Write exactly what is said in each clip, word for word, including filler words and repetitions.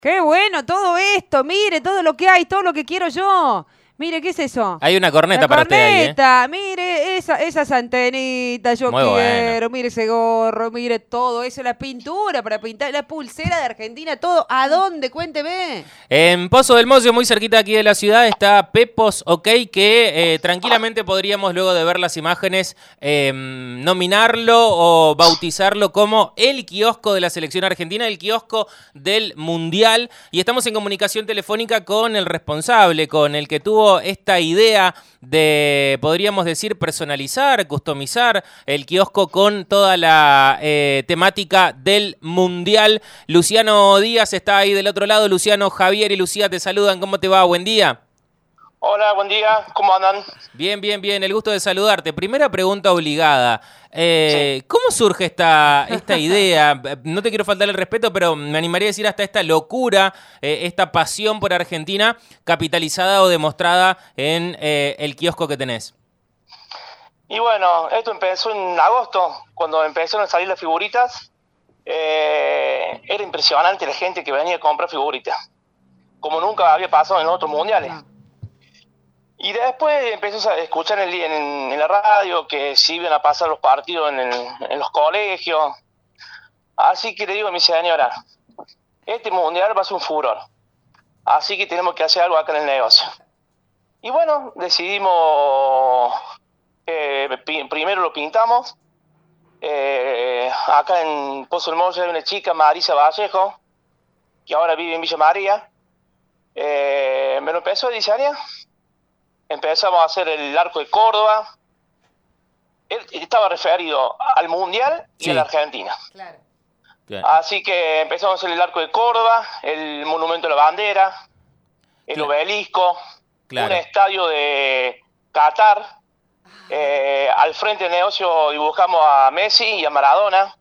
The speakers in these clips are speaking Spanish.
Qué bueno todo esto, mire todo lo que hay, todo lo que quiero yo. Mire, ¿qué es eso? Hay una corneta La para usted ahí, ¿eh? corneta, mire, esa, esas antenitas, yo Muy quiero, bueno. mire ese gorro, mire todo eso, la pintura para pintar, la pulsera de Argentina, todo. ¿A dónde? Cuénteme. En Pozo del Mocio, muy cerquita aquí de la ciudad, está Pepos OK, que eh, tranquilamente podríamos, luego de ver las imágenes, eh, nominarlo o bautizarlo como el kiosco de la selección argentina, el kiosco del Mundial. Y estamos en comunicación telefónica con el responsable, con el que tuvo esta idea de, podríamos decir, personalizar, customizar el kiosco con toda la eh, temática del Mundial. Luciano Díaz está ahí del otro lado. Luciano, Javier y Lucía te saludan. ¿Cómo te va? Buen día. Hola, buen día. ¿Cómo andan? Bien, bien, bien. El gusto de saludarte. Primera pregunta obligada. Eh, Sí. ¿Cómo surge esta, esta idea? No te quiero faltar el respeto, pero me animaría a decir hasta esta locura, eh, esta pasión por Argentina capitalizada o demostrada en eh, el kiosco que tenés. Y bueno, esto empezó en agosto, cuando empezaron a salir las figuritas. Eh, era impresionante la gente que venía a comprar figuritas, como nunca había pasado en otros mundiales. Y después empezó a escuchar en, el, en, en la radio que se iban a pasar los partidos en, el, en los colegios. Así que le digo a mi señora, este mundial va a ser un furor. Así que tenemos que hacer algo acá en el negocio. Y bueno, decidimos, eh, pi- primero lo pintamos. Eh, acá en Pozo del Mocio hay una chica, Marisa Vallejo, que ahora vive en Villa María. Eh, me lo empezó a diseñar. Empezamos a hacer el arco de Córdoba. Él estaba referido al Mundial y Sí. a la Argentina. Claro. Bien. Así que empezamos a hacer el arco de Córdoba, el monumento de la bandera, el Claro. obelisco, Claro. un estadio de Qatar. Eh, al frente del negocio dibujamos a Messi y a Maradona.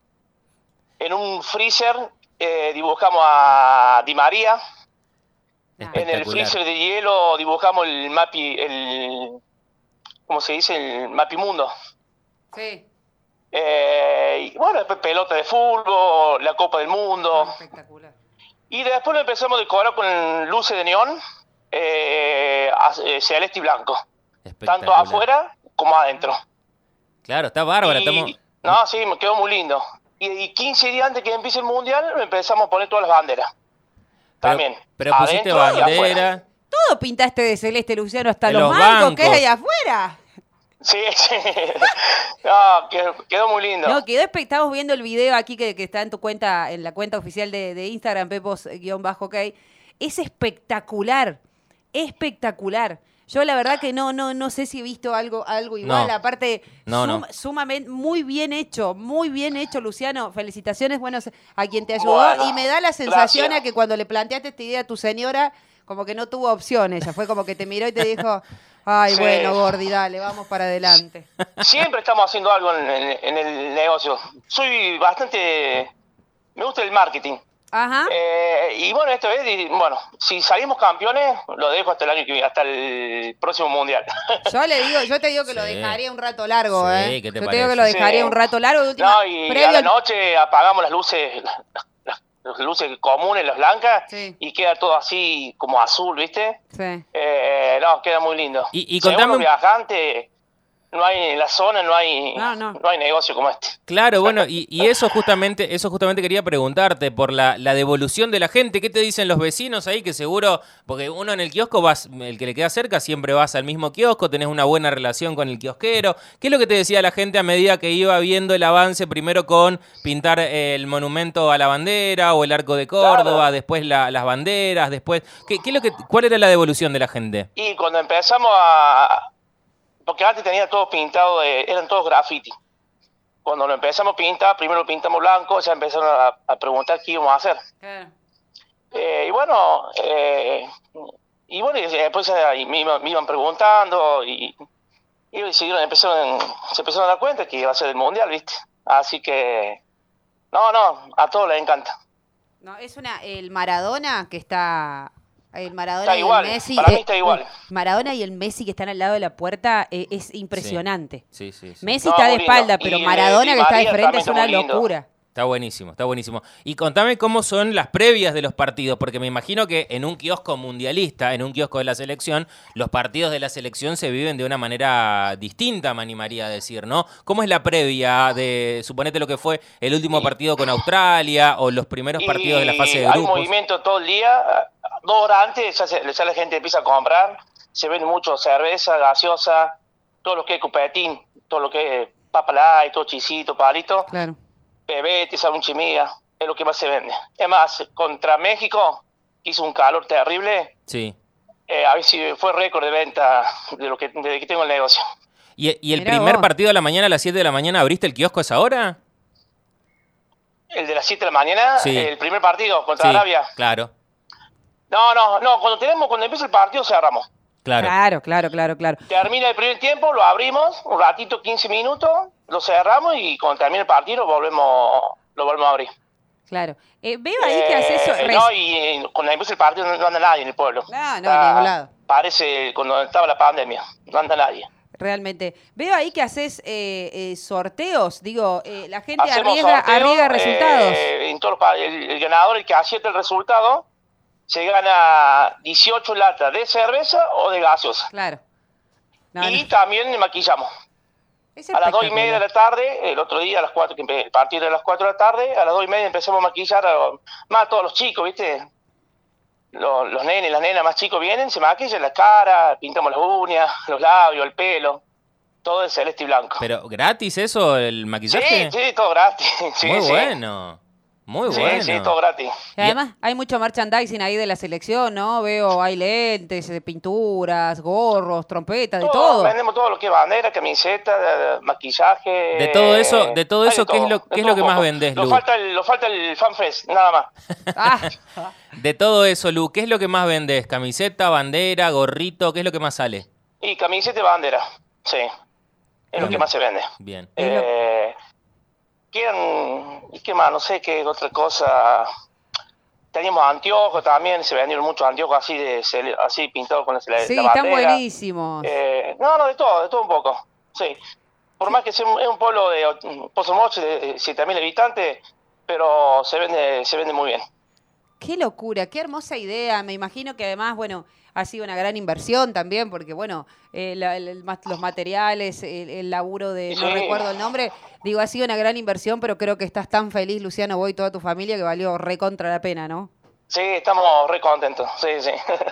En un freezer eh, dibujamos a Di María. En el Espectacular. freezer de hielo dibujamos el mapi, el, ¿cómo se dice? El mapimundo. Sí. Eh, y bueno, después pelota de fútbol, la Copa del Mundo. Espectacular. Y después lo empezamos a decorar con luces de neón, eh, az- eh, celeste y blanco. Tanto Espectacular. afuera como adentro. Claro, está bárbara. Y- Estamos... No, sí, me quedó muy lindo. Y, y quince días antes que empiece el Mundial empezamos a poner todas las banderas. Pero, También. pero pusiste adentro y afuera. bandera. Todo pintaste de celeste, Luciano, hasta En los, los bancos, que hay bancos. allá afuera. Sí, sí. No, quedó, quedó muy lindo. No, quedó espe- estamos viendo el video aquí que, que está en tu cuenta, en la cuenta oficial de, de Instagram, Pepos-OK. Es espectacular, espectacular. Yo la verdad que no, no, no sé si he visto algo, algo igual. No. Aparte, No, sum- no. sumamente, muy bien hecho, muy bien hecho, Luciano. Felicitaciones, bueno, a quien te ayudó. Bueno, y me da la sensación gracias. a que cuando le planteaste esta idea a tu señora, como que no tuvo opciones. Ella fue como que te miró y te dijo, ay, Sí. bueno, Gordi, dale, vamos para adelante. Siempre estamos haciendo algo en, en- en el negocio. Soy bastante... Me gusta el marketing. Ajá. Eh, y bueno, esta vez, y, bueno, si salimos campeones, lo dejo hasta el año que viene, hasta el próximo mundial. Yo le digo, yo te digo que lo Sí. dejaría un rato largo, Sí, ¿eh? ¿qué te Yo te digo que lo parece? dejaría Sí. un rato largo. De última, No, y previo a la al- noche apagamos las luces, las, las- las luces comunes, las blancas, Sí. y queda todo así como azul, ¿viste? Sí. Eh, no, queda muy lindo. Y- y Según contame los un- viajantes, no hay en la zona, no hay, No, no. no hay negocio como este. Claro, bueno, y, y eso justamente, eso justamente quería preguntarte por la, la devolución de la gente. ¿Qué te dicen los vecinos ahí? Que seguro, porque uno en el kiosco vas, el que le queda cerca, siempre vas al mismo kiosco, tenés una buena relación con el kiosquero. ¿Qué es lo que te decía la gente a medida que iba viendo el avance, primero con pintar el monumento a la bandera o el arco de Córdoba, Claro. después la- las banderas, después, ¿qué, qué es lo que, cuál era la devolución de la gente? Y cuando empezamos a... Porque antes tenía todo pintado, de, eran todos graffiti. Cuando lo empezamos a pintar, primero lo pintamos blanco, ya empezaron a, a preguntar qué íbamos a hacer. Claro. Eh, y bueno, eh, y bueno, y después eh, me, iban, me iban preguntando y, y decidieron, empezaron, se empezaron a dar cuenta que iba a ser el mundial, ¿viste? Así que, no, no, a todos les encanta. No, es una, el Maradona que está, el Maradona Está y igual, el Messi. para mí eh, está igual. eh, Maradona y el Messi que están al lado de la puerta eh, es impresionante. Sí, sí, sí. Messi No, está de muy lindo. espalda, Y pero de Maradona Di que está de María frente también es está una muy lindo. locura. Está buenísimo, está buenísimo. Y contame cómo son las previas de los partidos, porque me imagino que en un kiosco mundialista, en un kiosco de la selección, los partidos de la selección se viven de una manera distinta, me animaría a decir, ¿no? ¿Cómo es la previa de, suponete lo que fue el último partido con Australia o los primeros Y partidos de la fase de hay grupos? movimiento todo el día, dos horas antes ya, se, ya la gente empieza a comprar, se vende mucho cerveza, gaseosa, todo lo que es cupetín, todo lo que es papalay, todo chisito, palito. Claro. Pebete, salunchimía, es lo que más se vende. Es más, contra México hizo un calor terrible. Sí. Eh, a ver si fue récord de venta de lo que, desde que tengo el negocio. ¿Y, y el Mirá primer vos. partido de la mañana a las siete de la mañana abriste el kiosco a esa hora? El de las siete de la mañana, Sí. el primer partido contra Sí, Arabia. claro, No, no, no, cuando tenemos, cuando empieza el partido cerramos. claro. Claro, claro, claro, claro. Termina el primer tiempo, lo abrimos, un ratito, quince minutos, lo cerramos y cuando termina el partido lo volvemos, lo volvemos a abrir. Claro. Eh, veo ahí que haces eso. Eh, res- no, y eh, cuando empieza el partido no, no anda nadie en el pueblo. No, no, Está- en ningún lado. Parece cuando estaba la pandemia, no anda nadie. Realmente. Veo ahí que haces eh, eh, sorteos. Digo, eh, la gente Hacemos arriesga, sorteo, arriesga resultados. eh, en todos los pa- el, el ganador, el que acierte el resultado, se gana dieciocho latas de cerveza o de gaseosa. Claro. No, y no. también maquillamos. Es A las dos y media de espectacular. la tarde, el otro día, a las cuatro, que empe- el partido era a las cuatro de la tarde, a las dos y media empezamos a maquillar a, más a todos los chicos, ¿viste? Los, los nenes, las nenas más chicos vienen, se maquillan la cara, pintamos las uñas, los labios, el pelo, todo de celeste y blanco. ¿Pero gratis eso, el maquillaje? Sí, sí, todo gratis. Sí, Muy sí. bueno, muy Sí, bueno. sí, todo gratis. Y además hay mucho merchandising ahí de la selección, ¿no? Veo, hay lentes, eh, pinturas, gorros, trompetas, de todo. Vendemos todo lo que es bandera, camiseta, de- de- maquillaje. De todo eso- de todo hay eso, ¿qué es lo- de qué es todo lo que un más poco. vendés, Lo Lu? falta el, lo falta el FanFest, nada más. Ah, De todo eso, Lu, ¿qué es lo que más vendés? ¿Camiseta, bandera, gorrito? ¿Qué es lo que más sale? Y camiseta y bandera, sí. Es lo que Bien. más se vende. Bien. Es lo- Eh, ¿quién, ¿Y qué más? No sé qué otra cosa. Teníamos anteojos también, se vendieron muchos anteojos así de cele- así pintados con la, la sí, bandera. están buenísimos. Eh, no, no, de todo, de todo un poco. Sí. Por más que sea un, es un pueblo de mm, Pozo Moche de siete mil habitantes, pero se vende, se vende muy bien. Qué locura, qué hermosa idea. Me imagino que además, bueno, ha sido una gran inversión también, porque bueno, eh, la- el- el ma- los materiales, el, el laburo de, no Sí. recuerdo el nombre, digo, ha sido una gran inversión, pero creo que estás tan feliz, Luciano, vos y toda tu familia, que valió recontra la pena, ¿no? Sí, estamos re contentos, sí, sí.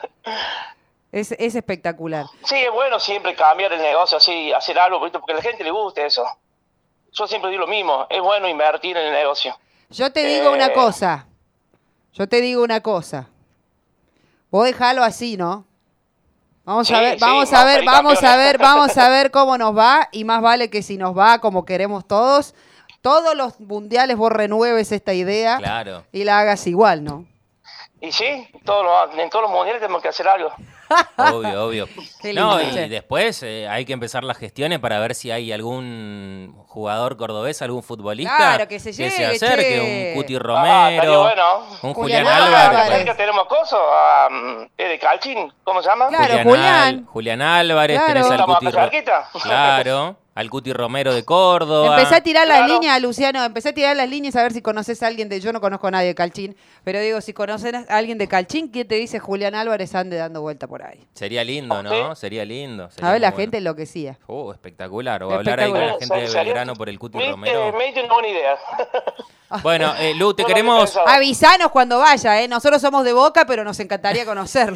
Es, es espectacular. Sí, es bueno siempre cambiar el negocio, así, hacer algo, ¿viste? Porque a la gente le gusta eso. Yo siempre digo lo mismo, es bueno invertir en el negocio. Yo te digo una Eh. cosa, yo te digo una cosa. Vos dejalo así, ¿no? Vamos Sí, a ver, sí, vamos a vamos a ver, salir vamos a campeones. ver, vamos a ver cómo nos va, y más vale que si nos va como queremos todos, todos los mundiales vos renueves esta idea Claro. y la hagas igual, ¿no? Y sí, todos los, en todos los mundiales tenemos que hacer algo. Obvio, obvio. Qué No, lindo, y che. después eh, hay que empezar las gestiones para ver si hay algún jugador cordobés, algún futbolista Claro, que se llegue, acerque, che. un Cuti Ah, Romero, estaría bueno. un Julián Julián, Álvarez. Álvarez. Cerca tenemos cosas, um, de Calcín, ¿cómo se llama? Claro, Julián, Julián. Al- Julián Álvarez, Claro. tenés al Estamos Cuti acá Ro- cerquita. Claro, al Cuti Romero de Córdoba. Empecé a tirar las Claro. líneas, Luciano, empecé a tirar las líneas a ver si conoces a alguien de... Yo no conozco a nadie de Calchín, pero digo, si conoces a alguien de Calchín, ¿quién te dice Julián Álvarez ande dando vuelta por ahí? Sería lindo, ¿no? Sí. Sería lindo. sería A ver, muy la bueno. gente enloquecía. Oh, espectacular. O hablar ahí con la Espectacular. gente de ¿En serio? Belgrano por el Cuti Me diste- Romero. me diste una buena idea. Bueno, eh, Lu, te No lo había queremos... pensado. Avisanos cuando vaya, ¿eh? Nosotros somos de Boca, pero nos encantaría conocerlo.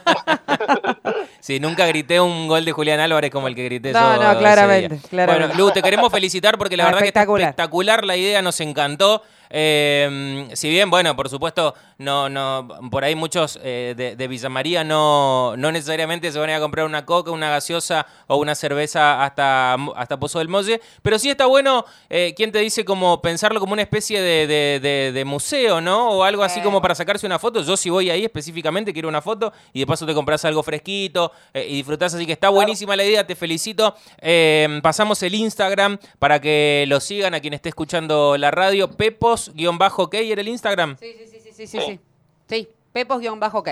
Sí, nunca grité un gol de Julián Álvarez como el que grité No, yo no, ese claramente, día. claramente. Bueno, Lu, te queremos felicitar porque la Ah, verdad que está espectacular. espectacular la idea, nos encantó. Eh, si bien, bueno, por supuesto, no, no, por ahí muchos eh, de, de Villa María no, no necesariamente se van a ir a comprar una coca, una gaseosa o una cerveza hasta, hasta Pozo del Molle, pero sí está bueno, eh, ¿quién te dice como pensarlo como una especie de, de, de, de museo, ¿no? O algo así Eh. como para sacarse una foto. Yo si voy ahí específicamente quiero una foto y de paso te compras algo fresquito eh, y disfrutás, así que está buenísima la idea, te felicito. Eh, pasamos el Instagram para que lo sigan a quien esté escuchando la radio, Pepos-ok, ¿era el Instagram? Sí, sí, sí, sí, sí, sí. Sí, sí. Pepos-ok.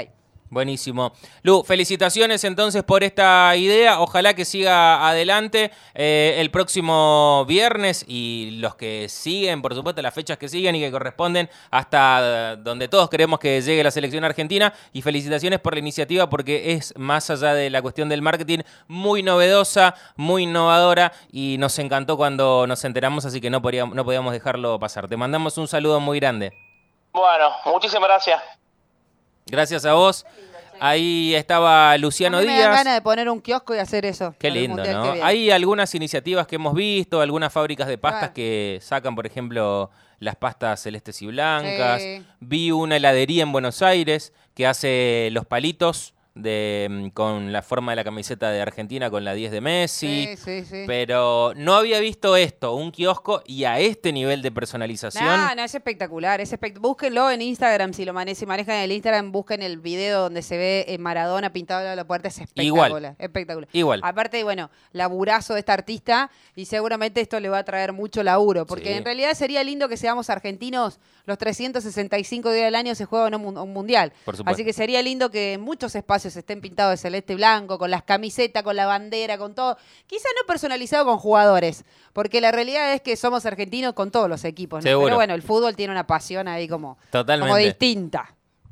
Buenísimo. Lu, felicitaciones entonces por esta idea. Ojalá que siga adelante eh, el próximo viernes y los que siguen, por supuesto, las fechas que siguen y que corresponden hasta donde todos queremos que llegue la selección argentina. Y felicitaciones por la iniciativa porque es, más allá de la cuestión del marketing, muy novedosa, muy innovadora y nos encantó cuando nos enteramos, así que no podíamos, no podíamos dejarlo pasar. Te mandamos un saludo muy grande. Bueno, muchísimas gracias. Gracias a vos. Ahí estaba Luciano a mí me Díaz. dan ganas de poner un kiosco y hacer eso. Qué para el lindo, mundial ¿no? que viene. Hay algunas iniciativas que hemos visto, algunas fábricas de pastas Claro. que sacan, por ejemplo, las pastas celestes y blancas. Sí. Vi una heladería en Buenos Aires que hace los palitos de, con la forma de la camiseta de Argentina, con la diez de Messi. Sí, sí, sí. Pero no había visto esto, un kiosco y a este nivel de personalización. No, no, es espectacular. Es espect- Búsquenlo en Instagram, si lo mane si manejan el Instagram, busquen el video donde se ve eh, Maradona pintado en la puerta, es espectacular. Igual. Espectacular. Igual. Aparte, bueno, laburazo de esta artista y seguramente esto le va a traer mucho laburo, porque Sí. en realidad sería lindo que seamos argentinos los trescientos sesenta y cinco días del año se juega un, mun- un mundial. Por supuesto. Así que sería lindo que en muchos espacios estén pintados de celeste y blanco, con las camisetas, con la bandera, con todo. Quizá no personalizado con jugadores, porque la realidad es que somos argentinos con todos los equipos, ¿no? Seguro. Pero bueno, el fútbol tiene una pasión ahí como, Totalmente. como distinta.